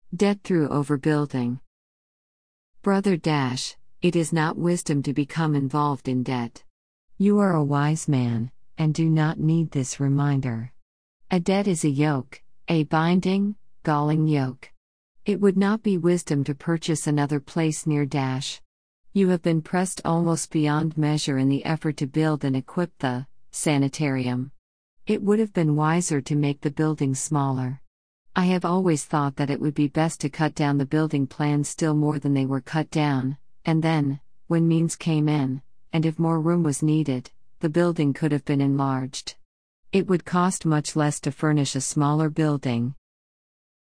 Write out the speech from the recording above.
Debt through overbuilding. Brother Dash, it is not wisdom to become involved in debt. You are a wise man, and do not need this reminder. A debt is a yoke, a binding, galling yoke. It would not be wisdom to purchase another place near Dash. You have been pressed almost beyond measure in the effort to build and equip the sanitarium. It would have been wiser to make the building smaller. I have always thought that it would be best to cut down the building plans still more than they were cut down, and then, when means came in, and if more room was needed, the building could have been enlarged. It would cost much less to furnish a smaller building,